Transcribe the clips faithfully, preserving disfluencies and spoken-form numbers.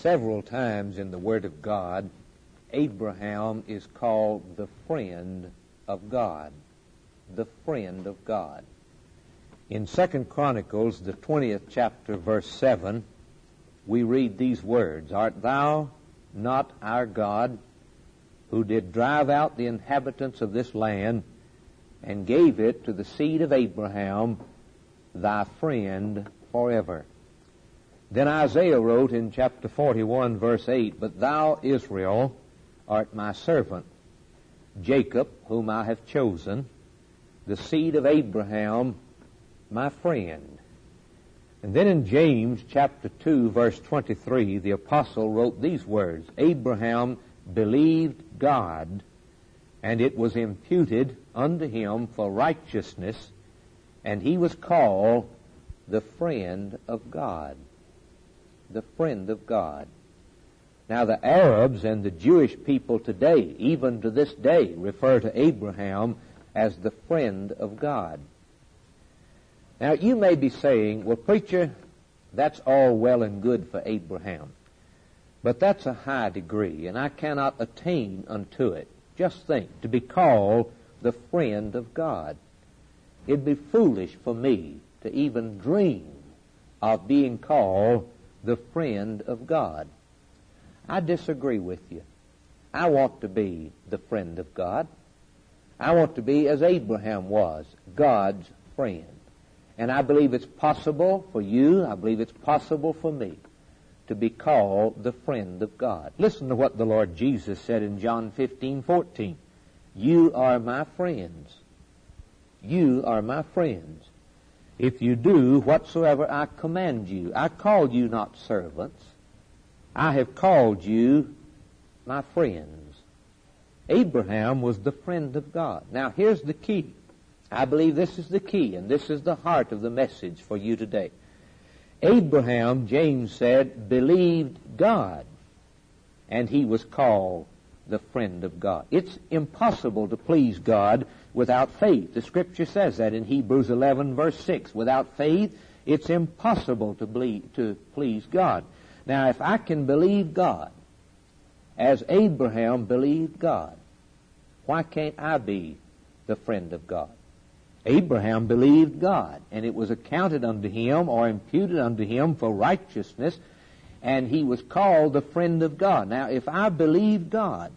Several times in the Word of God, Abraham is called the friend of God. The friend of God. In Second Chronicles, the twentieth chapter, verse seven, we read these words, "Art thou not our God, who did drive out the inhabitants of this land, and gave it to the seed of Abraham, thy friend forever?" Then Isaiah wrote in chapter forty-one, verse eight, "But thou, Israel, art my servant, Jacob, whom I have chosen, the seed of Abraham, my friend." And then in James chapter two, verse twenty-three, the apostle wrote these words, "Abraham believed God, and it was imputed unto him for righteousness, and he was called the friend of God." The friend of God. Now the Arabs and the Jewish people today, even to this day, refer to Abraham as the friend of God. Now you may be saying, "Well, preacher, that's all well and good for Abraham, but that's a high degree, and I cannot attain unto it." Just think, to be called the friend of God. It'd be foolish for me to even dream of being called the friend of God. I disagree with you. I want to be the friend of God. I want to be, as Abraham was, God's friend. And I believe it's possible for you, I believe it's possible for me, to be called the friend of God. Listen to what the Lord Jesus said in John fifteen fourteen. "You are my friends. You are my friends, if you do whatsoever I command you. I called you not servants. I have called you my friends." Abraham was the friend of God. Now here's the key. I believe this is the key, and this is the heart of the message for you today. Abraham, James said, believed God, and he was called the friend of God. It's impossible to please God without faith. The Scripture says that in Hebrews eleven, verse six. Without faith, it's impossible to, believe, to please God. Now, if I can believe God as Abraham believed God, why can't I be the friend of God? Abraham believed God, and it was accounted unto him or imputed unto him for righteousness, and he was called the friend of God. Now, if I believe God,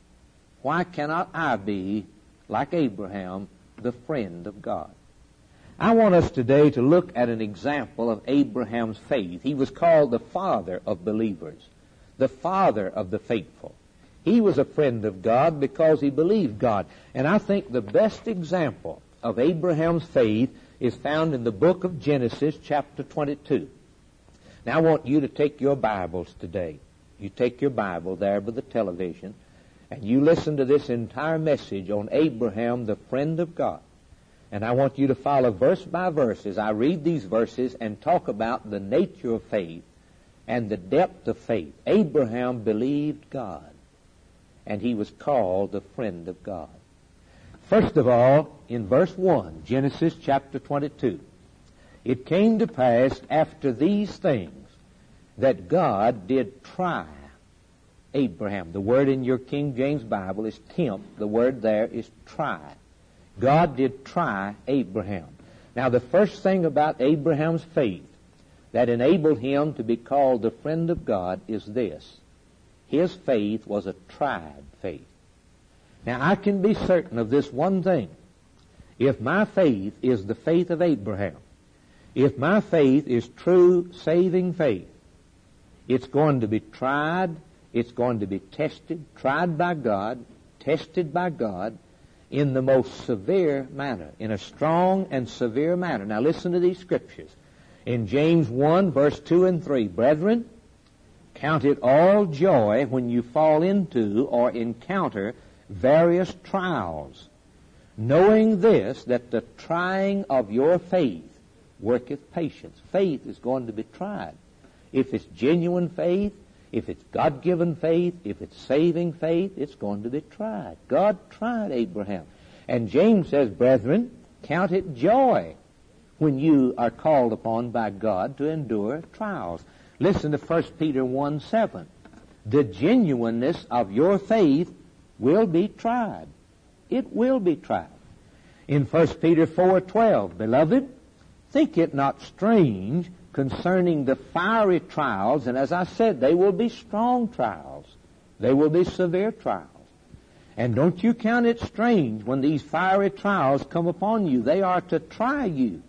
why cannot I be, like Abraham, the friend of God? I want us today to look at an example of Abraham's faith. He was called the father of believers, the father of the faithful. He was a friend of God because he believed God. And I think the best example of Abraham's faith is found in the book of Genesis, chapter twenty-two. Now I want you to take your Bibles today. You take your Bible there by the television, and you listen to this entire message on Abraham, the friend of God. And I want you to follow verse by verse as I read these verses and talk about the nature of faith and the depth of faith. Abraham believed God, and he was called the friend of God. First of all, in verse one, Genesis chapter twenty-two, "It came to pass after these things that God did try Abraham." The word in your King James Bible is tempt. The word there is try. God did try Abraham. Now, the first thing about Abraham's faith that enabled him to be called the friend of God is this. His faith was a tried faith. Now, I can be certain of this one thing. If my faith is the faith of Abraham, if my faith is true saving faith, it's going to be tried, it's going to be tested, tried by God, tested by God, in the most severe manner, in a strong and severe manner. Now listen to these scriptures. In James one, verse two and three, "Brethren, count it all joy when you fall into or encounter various trials, knowing this, that the trying of your faith worketh patience." Faith is going to be tried. If it's genuine faith, if it's God-given faith, if it's saving faith, it's going to be tried. God tried Abraham. And James says, "Brethren, count it joy when you are called upon by God to endure trials." Listen to First Peter one seven. The genuineness of your faith will be tried. It will be tried. In First Peter four twelve, Beloved, think it not strange concerning the fiery trials, and as I said, they will be strong trials. They will be severe trials. And don't you count it strange when these fiery trials come upon you. They are to try you.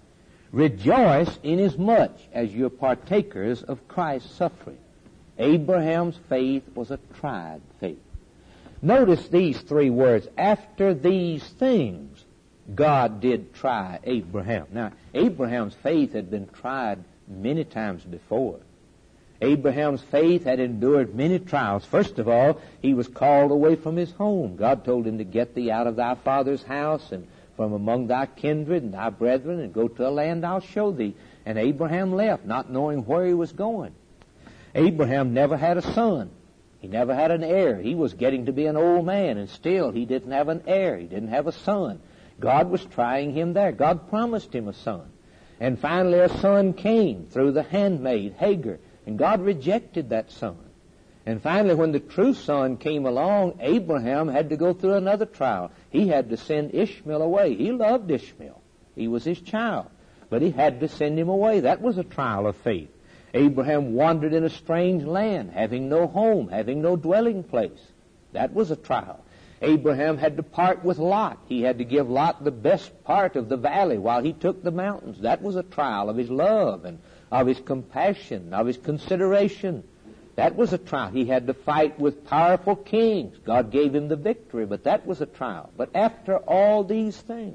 Rejoice inasmuch as you're partakers of Christ's suffering. Abraham's faith was a tried faith. Notice these three words. After these things, God did try Abraham. Now, Abraham's faith had been tried many times before. Abraham's faith had endured many trials. First of all, he was called away from his home. God told him to get thee out of thy father's house and from among thy kindred and thy brethren and go to a land I'll show thee. And Abraham left, not knowing where he was going. Abraham never had a son. He never had an heir. He was getting to be an old man, and still he didn't have an heir. He didn't have a son. God was trying him there. God promised him a son. And finally a son came through the handmaid, Hagar, and God rejected that son. And finally when the true son came along, Abraham had to go through another trial. He had to send Ishmael away. He loved Ishmael. He was his child. But he had to send him away. That was a trial of faith. Abraham wandered in a strange land, having no home, having no dwelling place. That was a trial. Abraham had to part with Lot. He had to give Lot the best part of the valley while he took the mountains. That was a trial of his love and of his compassion, of his consideration. That was a trial. He had to fight with powerful kings. God gave him the victory, but that was a trial. But after all these things,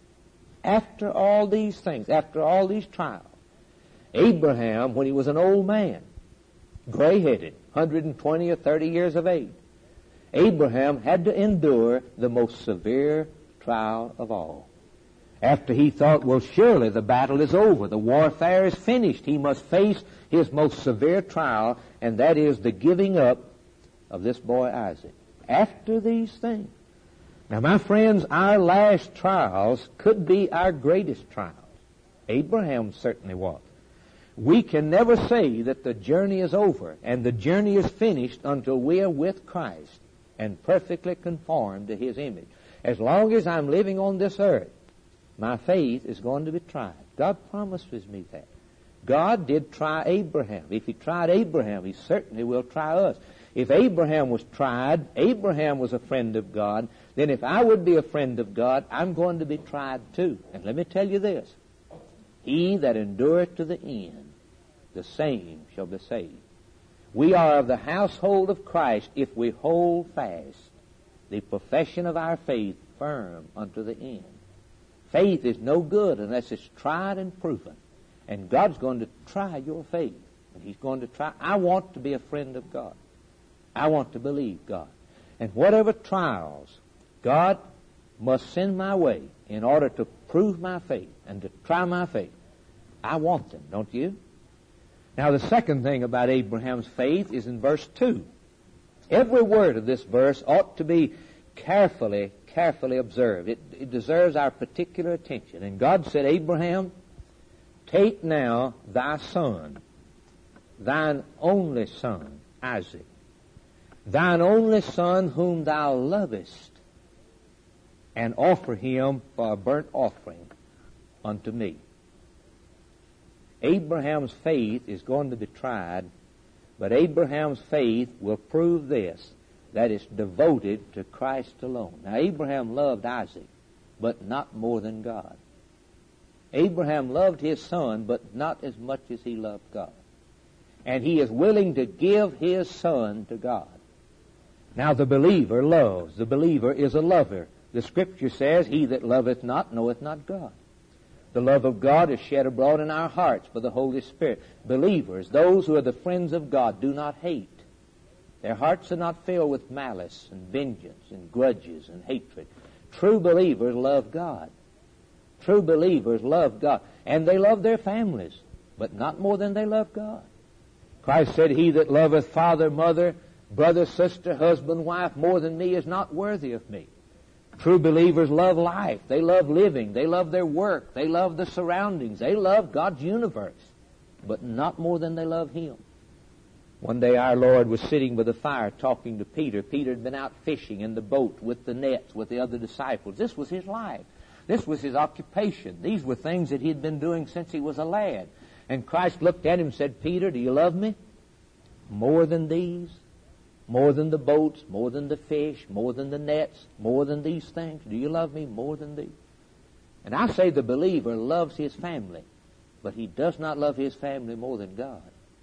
after all these things, after all these trials, Abraham, when he was an old man, gray-headed, one hundred twenty or thirty years of age, Abraham had to endure the most severe trial of all. After he thought, well, surely the battle is over, the warfare is finished, he must face his most severe trial, and that is the giving up of this boy Isaac. After these things. Now, my friends, our last trials could be our greatest trials. Abraham certainly was. We can never say that the journey is over and the journey is finished until we are with Christ and perfectly conformed to His image. As long as I'm living on this earth, my faith is going to be tried. God promises me that. God did try Abraham. If He tried Abraham, He certainly will try us. If Abraham was tried, Abraham was a friend of God, then if I would be a friend of God, I'm going to be tried too. And let me tell you this. He that endureth to the end, the same shall be saved. We are of the household of Christ if we hold fast the profession of our faith firm unto the end. Faith is no good unless it's tried and proven. And God's going to try your faith. And He's going to try. I want to be a friend of God. I want to believe God. And whatever trials God must send my way in order to prove my faith and to try my faith, I want them, don't you? Now, the second thing about Abraham's faith is in verse two. Every word of this verse ought to be carefully, carefully observed. It, it deserves our particular attention. And God said, Abraham, take now thy son, thine only son, Isaac, thine only son whom thou lovest, and offer him for a burnt offering unto me. Abraham's faith is going to be tried, but Abraham's faith will prove this, that it's devoted to Christ alone. Now, Abraham loved Isaac, but not more than God. Abraham loved his son, but not as much as he loved God. And he is willing to give his son to God. Now, the believer loves. The believer is a lover. The Scripture says, he that loveth not knoweth not God. The love of God is shed abroad in our hearts by the Holy Spirit. Believers, those who are the friends of God, do not hate. Their hearts are not filled with malice and vengeance and grudges and hatred. True believers love God. True believers love God. And they love their families, but not more than they love God. Christ said, he that loveth father, mother, brother, sister, husband, wife more than me is not worthy of me. True believers love life. They love living. They love their work. They love the surroundings. They love God's universe. but not more than they love Him. One day our Lord was sitting by the fire talking to Peter. Peter had been out fishing in the boat with the nets with the other disciples. This was his life. This was his occupation. These were things that he had been doing since he was a lad. And Christ looked at him and said, Peter, do you love me? More than these? More than the boats? More than the fish? More than the nets? More than these things? Do you love me more than these? And I say the believer loves his family, but he does not love his family more than God.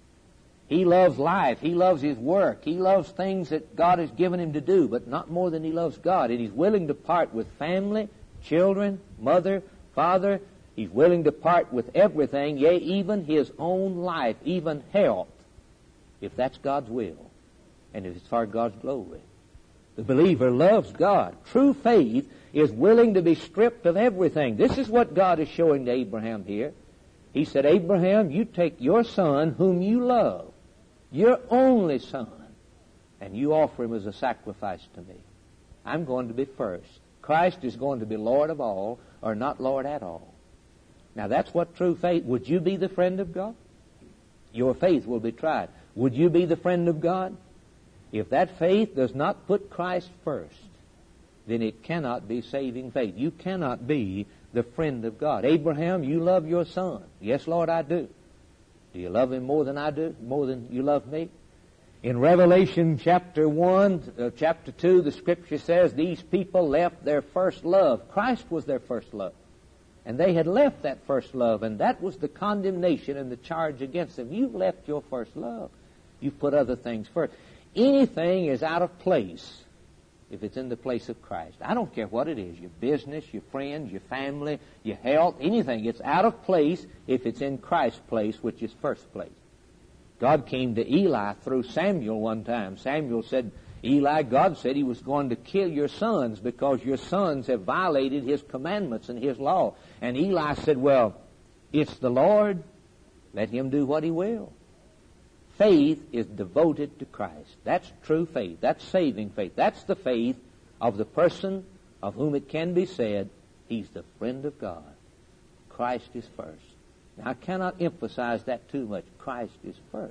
He loves life. He loves his work. He loves things that God has given him to do, but not more than he loves God. And he's willing to part with family, children, mother, father. He's willing to part with everything, yea, even his own life, even health, if that's God's will and if it's for God's glory. The believer loves God. True faith is willing to be stripped of everything. This is what God is showing to Abraham here. He said, Abraham, you take your son whom you love, your only son, and you offer him as a sacrifice to me. I'm going to be first. Christ is going to be Lord of all or not Lord at all. Now that's what true faith. Would you be the friend of God? Your faith will be tried. Would you be the friend of God? If that faith does not put Christ first, then it cannot be saving faith. You cannot be the friend of God. Abraham, you love your son. Yes, Lord, I do. Do you love him more than I do? More than you love me? In Revelation chapter one, uh, chapter two, the Scripture says these people left their first love. Christ was their first love. And they had left that first love, and that was the condemnation and the charge against them. You've left your first love. You've put other things first. Anything is out of place if it's in the place of Christ. I don't care what it is, your business, your friends, your family, your health, anything. It's out of place if it's in Christ's place, which is first place. God came to Eli through Samuel one time. Samuel said, Eli, God said he was going to kill your sons because your sons have violated his commandments and his law. And Eli said, well, it's the Lord. Let him do what he will. Faith is devoted to Christ. That's true faith. That's saving faith. That's the faith of the person of whom it can be said, he's the friend of God. Christ is first. Now, I cannot emphasize that too much. Christ is first.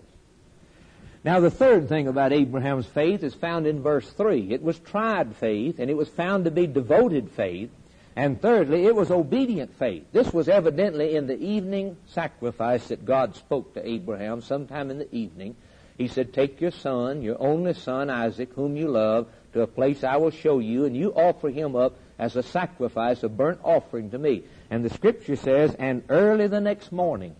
Now, the third thing about Abraham's faith is found in verse three. It was tried faith, and it was found to be devoted faith. And thirdly, it was obedient faith. This was evidently in the evening sacrifice that God spoke to Abraham sometime in the evening. He said, take your son, your only son, Isaac, whom you love, to a place I will show you, and you offer him up as a sacrifice, a burnt offering to me. And the Scripture says, and early the next morning,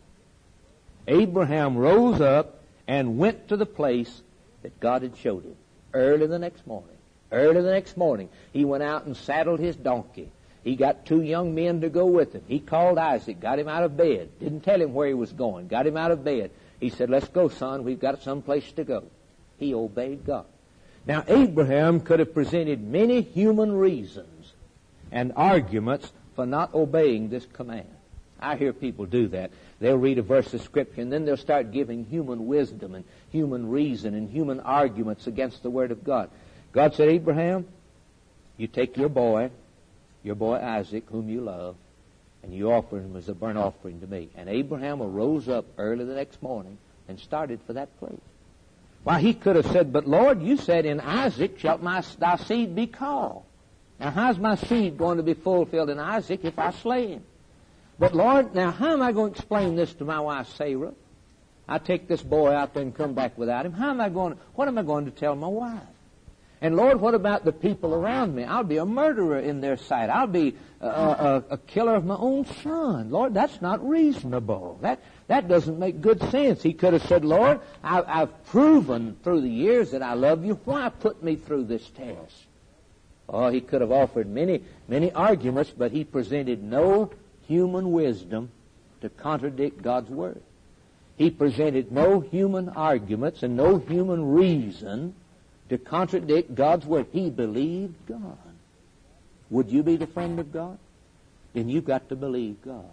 Abraham rose up and went to the place that God had showed him. Early the next morning. Early the next morning, he went out and saddled his donkey. He got two young men to go with him. He called Isaac, got him out of bed. Didn't tell him where he was going. Got him out of bed. He said, let's go, son. We've got someplace to go. He obeyed God. Now, Abraham could have presented many human reasons and arguments for not obeying this command. I hear people do that. They'll read a verse of Scripture, and then they'll start giving human wisdom and human reason and human arguments against the Word of God. God said, Abraham, you take your boy, your boy Isaac, whom you love, and you offer him as a burnt offering to me. And Abraham arose up early the next morning and started for that place. Why, he could have said, but Lord, you said in Isaac shall my, thy seed be called. Now, how's my seed going to be fulfilled in Isaac if I slay him? But Lord, now how am I going to explain this to my wife Sarah? I take this boy out there and come back without him. How am I going to, what am I going to tell my wife? And Lord, what about the people around me? I'll be a murderer in their sight. I'll be a, a, a killer of my own son. Lord, that's not reasonable. That that doesn't make good sense. He could have said, Lord, I, I've proven through the years that I love you. Why put me through this test? Oh, he could have offered many, many arguments, but he presented no human wisdom to contradict God's Word. He presented no human arguments and no human reason to contradict God's Word. He believed God. Would you be the friend of God? Then you've got to believe God.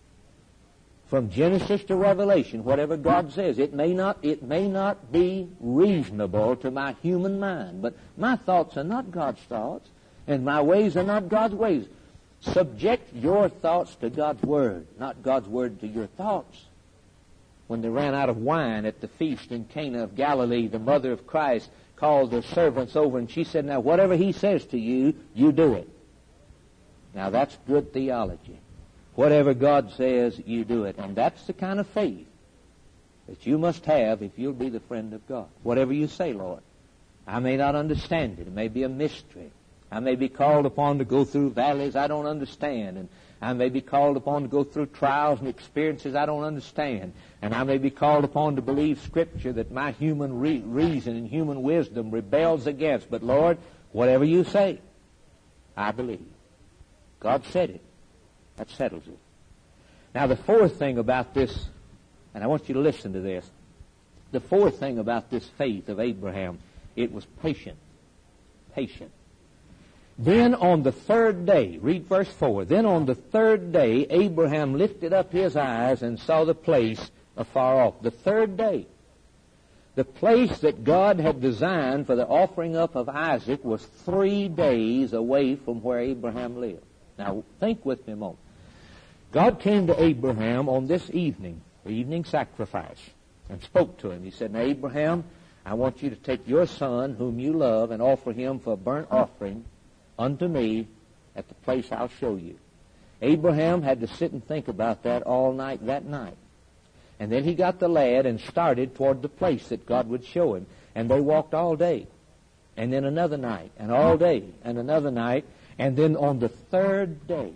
From Genesis to Revelation, whatever God says, it may not, it may not be reasonable to my human mind, but my thoughts are not God's thoughts, and my ways are not God's ways. Subject your thoughts to God's Word, not God's Word to your thoughts. when they ran out of wine at the feast in Cana of Galilee, the mother of Christ called the servants over, and she said, now, whatever he says to you, you do it. Now, that's good theology. Whatever God says, you do it. And that's the kind of faith that you must have if you'll be the friend of God. Whatever you say, Lord. I may not understand it. It may be a mystery. I may be called upon to go through valleys I don't understand, and I may be called upon to go through trials and experiences I don't understand, and I may be called upon to believe Scripture that my human re- reason and human wisdom rebels against. But, Lord, whatever you say, I believe. God said it. That settles it. Now, the fourth thing about this, and I want you to listen to this, the fourth thing about this faith of Abraham, it was patient. Patient. Then on the third day, read verse four, then on the third day, Abraham lifted up his eyes and saw the place afar off. The third day. The place that God had designed for the offering up of Isaac was three days away from where Abraham lived. Now, think with me a moment. God came to Abraham on this evening, the evening sacrifice, and spoke to him. He said, now, Abraham, I want you to take your son, whom you love, and offer him for a burnt offering unto me at the place I'll show you. Abraham had to sit and think about that all night that night. And then he got the lad and started toward the place that God would show him. And they walked all day. And then another night, and all day, and another night. And then on the third day,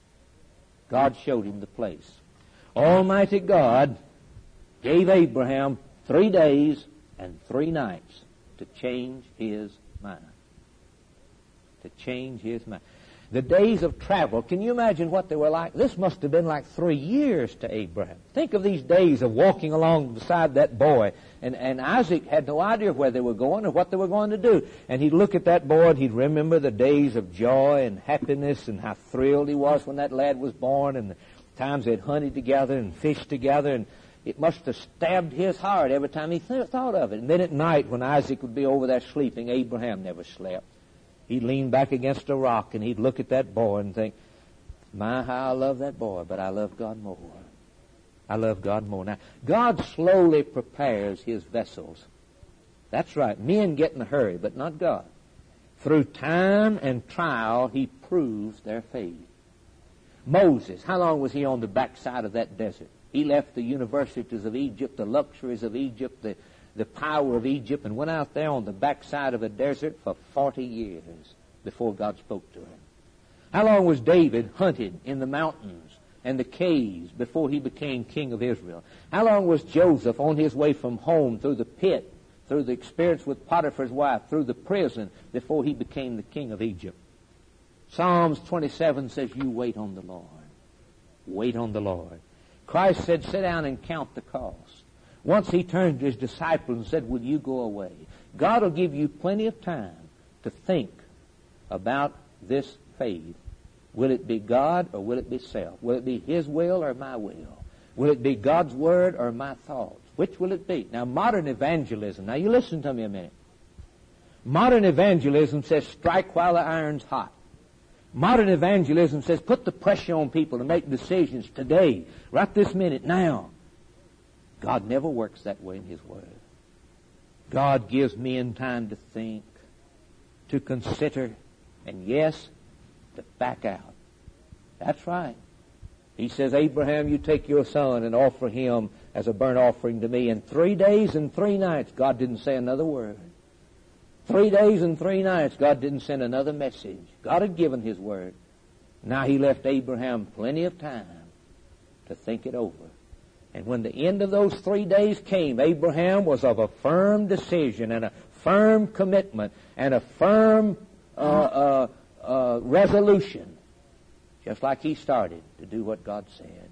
God showed him the place. Almighty God gave Abraham three days and three nights to change his mind. To change his mind. The days of travel, can you imagine what they were like? This must have been like three years to Abraham. Think of these days of walking along beside that boy. And, and Isaac had no idea where they were going or what they were going to do. And he'd look at that boy and he'd remember the days of joy and happiness and how thrilled he was when that lad was born and the times they'd hunted together and fished together. And it must have stabbed his heart every time he th- thought of it. And then at night when Isaac would be over there sleeping, Abraham never slept. He'd lean back against a rock and he'd look at that boy and think, my, how I love that boy, but I love God more. I love God more. Now, God slowly prepares his vessels. That's right. Men get in a hurry, but not God. Through time and trial, he proves their faith. Moses, how long was he on the backside of that desert? He left the universities of Egypt, the luxuries of Egypt, the the power of Egypt, and went out there on the backside of a desert for forty years before God spoke to him. How long was David hunted in the mountains and the caves before he became king of Israel? How long was Joseph on his way from home through the pit, through the experience with Potiphar's wife, through the prison before he became the king of Egypt? Psalms twenty-seven says, you wait on the Lord. Wait on the Lord. Christ said, sit down and count the cost. Once he turned to his disciples and said, will you go away? God will give you plenty of time to think about this faith. Will it be God or will it be self? Will it be his will or my will? Will it be God's word or my thoughts? Which will it be? Now, modern evangelism. Now, you listen to me a minute. Modern evangelism says strike while the iron's hot. Modern evangelism says put the pressure on people to make decisions today, right this minute, now. God never works that way in his word. God gives men time to think, to consider, and yes, to back out. That's right. He says, Abraham, you take your son and offer him as a burnt offering to me. In three days and three nights, God didn't say another word. Three days and three nights, God didn't send another message. God had given his word. Now he left Abraham plenty of time to think it over. And when the end of those three days came, Abraham was of a firm decision and a firm commitment and a firm uh, uh, uh, resolution, just like he started to do what God said.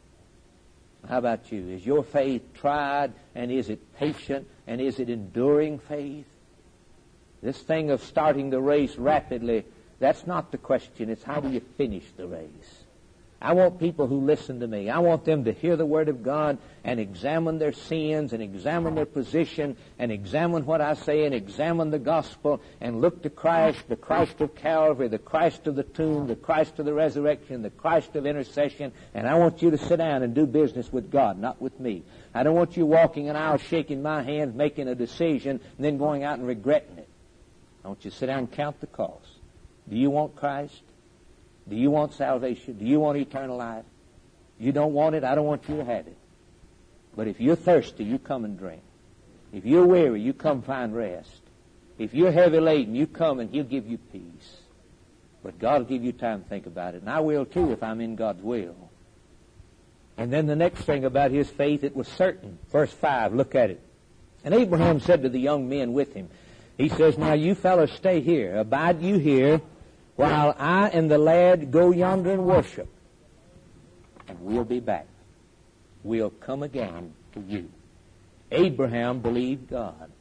How about you? Is your faith tried, and is it patient, and is it enduring faith? This thing of starting the race rapidly, that's not the question. It's how do you finish the race? I want people who listen to me. I want them to hear the Word of God and examine their sins and examine their position and examine what I say and examine the gospel and look to Christ, the Christ of Calvary, the Christ of the tomb, the Christ of the resurrection, the Christ of intercession. And I want you to sit down and do business with God, not with me. I don't want you walking an aisle, shaking my hand, making a decision, and then going out and regretting it. I want you to sit down and count the cost. Do you want Christ? Do you want salvation? Do you want eternal life? You don't want it, I don't want you to have it. But if you're thirsty, you come and drink. If you're weary, you come find rest. If you're heavy laden, you come and He'll give you peace. But God will give you time to think about it. And I will too if I'm in God's will. And then the next thing about his faith, it was certain. Verse five, look at it. And Abraham said to the young men with him, he says, now you fellows stay here, abide you here, while I and the lad go yonder and worship. And we'll be back. We'll come again to you. Abraham believed God.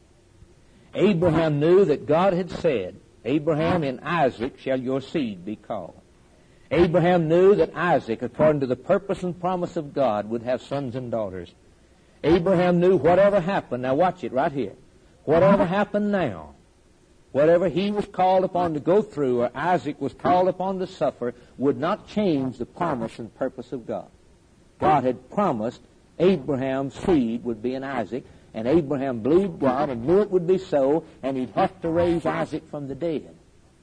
Abraham knew that God had said, Abraham, in Isaac shall your seed be called. Abraham knew that Isaac, according to the purpose and promise of God, would have sons and daughters. Abraham knew whatever happened, now watch it right here, whatever happened now, whatever he was called upon to go through or Isaac was called upon to suffer would not change the promise and purpose of God. God had promised Abraham's seed would be in Isaac, and Abraham believed God and knew it would be so, and he'd have to raise Isaac from the dead.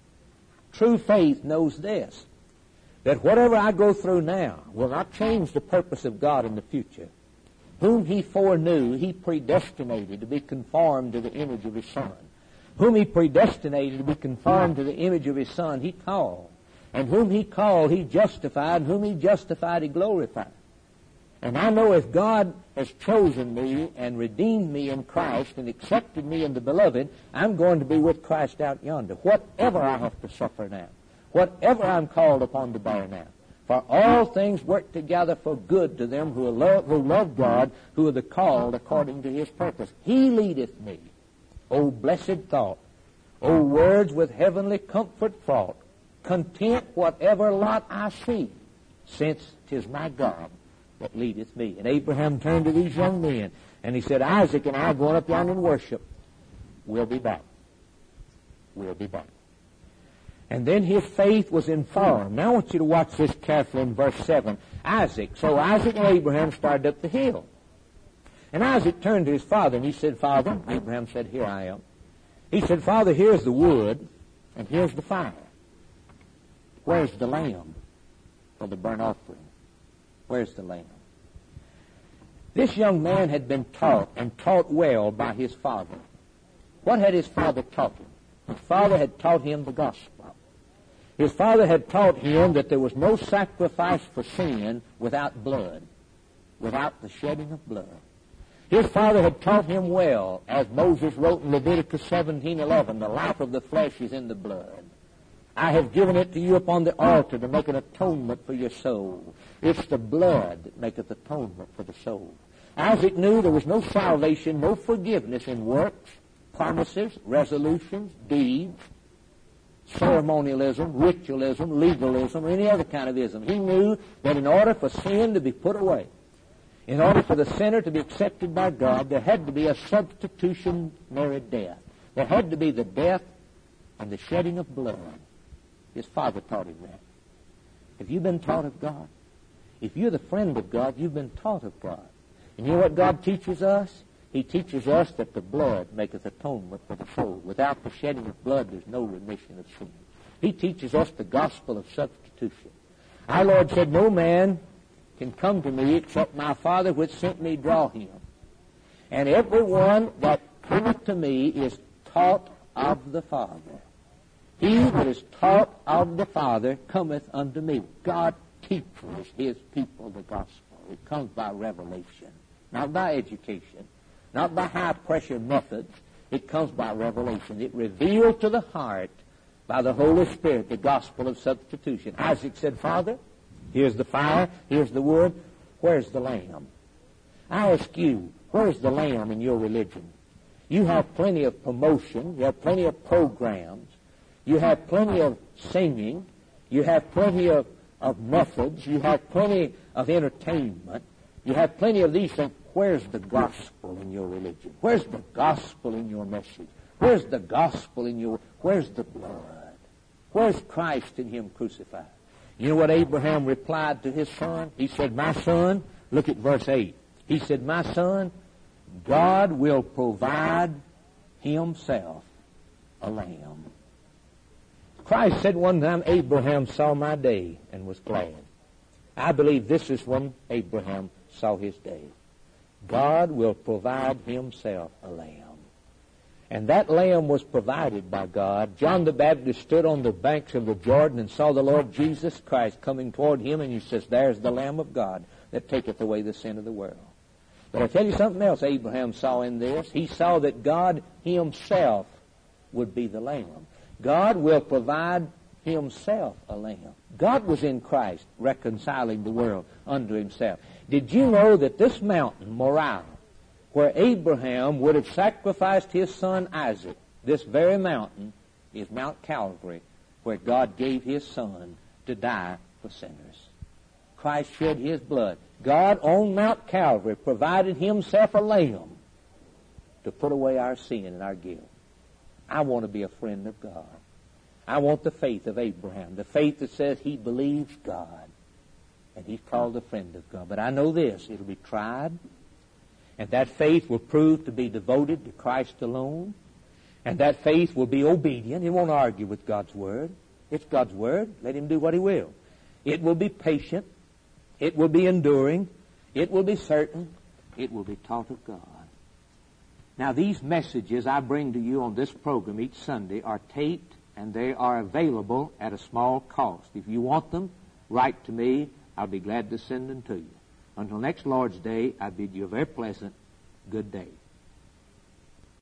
True faith knows this, that whatever I go through now will not change the purpose of God in the future. Whom He foreknew, He predestinated to be conformed to the image of His Son. Whom He predestinated to be conformed to the image of His Son, He called. And whom He called, He justified. And whom He justified, He glorified. And I know if God has chosen me and redeemed me in Christ and accepted me in the Beloved, I'm going to be with Christ out yonder. Whatever I have to suffer now, whatever I'm called upon to bear now, for all things work together for good to them who love, who love God, who are the called according to His purpose. He leadeth me. O blessed thought, O words with heavenly comfort fraught, content whatever lot I see, since 'tis my God that leadeth me. And Abraham turned to these young men, and he said, Isaac and I are going up yonder and worship. We'll be back. We'll be back. And then his faith was informed. Now I want you to watch this carefully in verse seven. Isaac. So Isaac and Abraham started up the hill. And Isaac turned to his father, and he said, Father, Abraham said, here I am. He said, Father, here's the wood, and here's the fire. Where's the lamb for the burnt offering? Where's the lamb? This young man had been taught, and taught well, by his father. What had his father taught him? His father had taught him the gospel. His father had taught him that there was no sacrifice for sin without blood, without the shedding of blood. His father had taught him well, as Moses wrote in Leviticus seventeen eleven, the life of the flesh is in the blood. I have given it to you upon the altar to make an atonement for your soul. It's the blood that maketh atonement for the soul. Isaac knew there was no salvation, no forgiveness in works, promises, resolutions, deeds, ceremonialism, ritualism, legalism, or any other kind of ism. He knew that in order for sin to be put away, in order for the sinner to be accepted by God, there had to be a substitutionary death. There had to be the death and the shedding of blood. His father taught him that. Have you been taught of God? If you're the friend of God, you've been taught of God. And you know what God teaches us? He teaches us that the blood maketh atonement for the soul. Without the shedding of blood, there's no remission of sin. He teaches us the gospel of substitution. Our Lord said, no man can come to me except my Father which sent me draw him. And everyone that cometh to me is taught of the Father. He that is taught of the Father cometh unto me. God teaches His people the gospel. It comes by revelation, not by education, not by high-pressure methods. It comes by revelation. It reveals to the heart by the Holy Spirit the gospel of substitution. Isaac said, Father, here's the fire, here's the wood, where's the lamb? I ask you, where's the lamb in your religion? You have plenty of promotion, you have plenty of programs, you have plenty of singing, you have plenty of of methods. You have plenty of entertainment. You have plenty of these things. Where's the gospel in your religion? Where's the gospel in your message? Where's the gospel in your... Where's the blood? Where's Christ in Him crucified? You know what Abraham replied to his son? He said, my son, look at verse eight. He said, my son, God will provide Himself a lamb. Christ said one time, Abraham saw my day and was glad. I believe this is when Abraham saw his day. God will provide Himself a lamb. And that lamb was provided by God. John the Baptist stood on the banks of the Jordan and saw the Lord Jesus Christ coming toward him, and he says, there's the Lamb of God that taketh away the sin of the world. But I tell you something else Abraham saw in this. He saw that God Himself would be the lamb. God will provide Himself a lamb. God was in Christ reconciling the world unto Himself. Did you know that this mountain, Moriah, where Abraham would have sacrificed his son Isaac, this very mountain is Mount Calvary, where God gave His Son to die for sinners. Christ shed His blood. God on Mount Calvary provided Himself a lamb to put away our sin and our guilt. I want to be a friend of God. I want the faith of Abraham, the faith that says he believes God, and he's called a friend of God. But I know this, it'll be tried, and that faith will prove to be devoted to Christ alone, and that faith will be obedient. It won't argue with God's Word. It's God's Word. Let Him do what He will. It will be patient. It will be enduring. It will be certain. It will be taught of God. Now, these messages I bring to you on this program each Sunday are taped, and they are available at a small cost. If you want them, write to me. I'll be glad to send them to you. Until next Lord's Day, I bid you a very pleasant good day.